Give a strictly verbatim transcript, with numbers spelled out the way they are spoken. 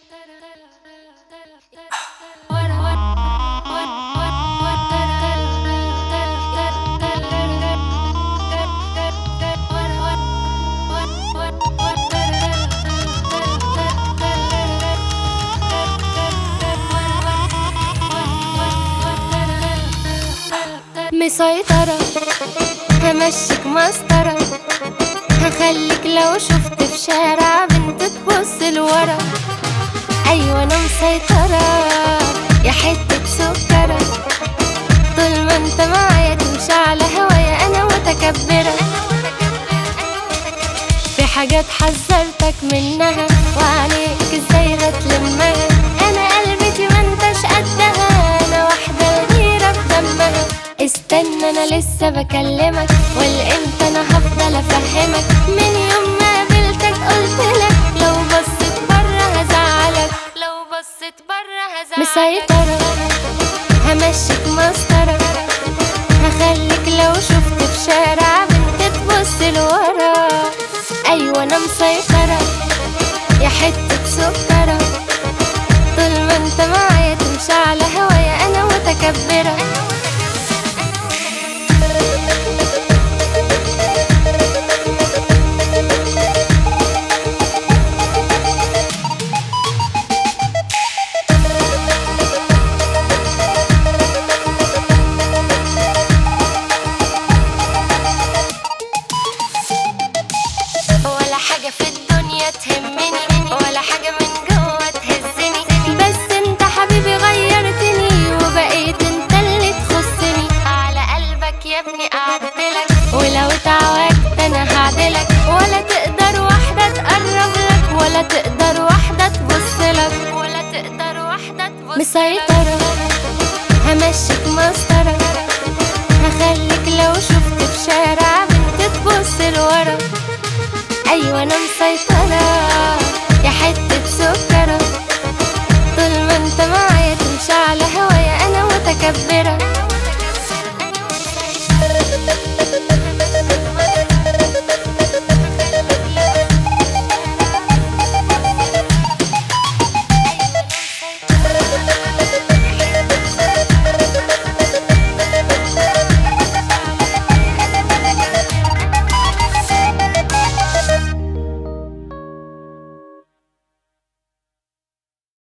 مسيطرة، همشيك مسطرة، هخليك لو شفت في شارع بنت تبص لورا. أيوة أنا مسيطرة يا حتة سكرة، طول ما انت معايا تمشي على هوايا أنا متكبرة. في حاجات حذرتك منها وعليك ازاي هتلمها، أنا قلبتي ما انتش قدها، أنا واحدة غيرة بدمها. استنى أنا لسه بكلمك، والامتى أنا هفضل أفهمك، من يوم ما قابلتك قلتلك لو بصيت برا هزعلك، لو بصيت برا هزعلك. مسيطرة همشيك مسطرة، هخليك لو شفت في شارع بنت تبص لورا. أيوة أنا مسيطرة يا حتة سكرة، طول ما انت معايا تمشي على هوايا أنا متكبرة. ولا حاجة في الدنيا تهمني، ولا حاجة من جوه تهزني، بس انت حبيبي غيرتني وبقيت انت اللي تخصني. على قلبك يا ابني اعدلك، ولو اتعوجت انا هعدلك، ولا تقدر واحدة تقرب لك، ولا تقدر واحدة تبصلك، ولا تقدر واحدة تبصلك. مسيطرة همشيك مسطرة، هخليك لو شفت في شارع بنت تبص لورا. أيوة أنا مسيطرة يا حتة سكرة، طول ما انت معايا تمشي على هوايا أنا متكبرة.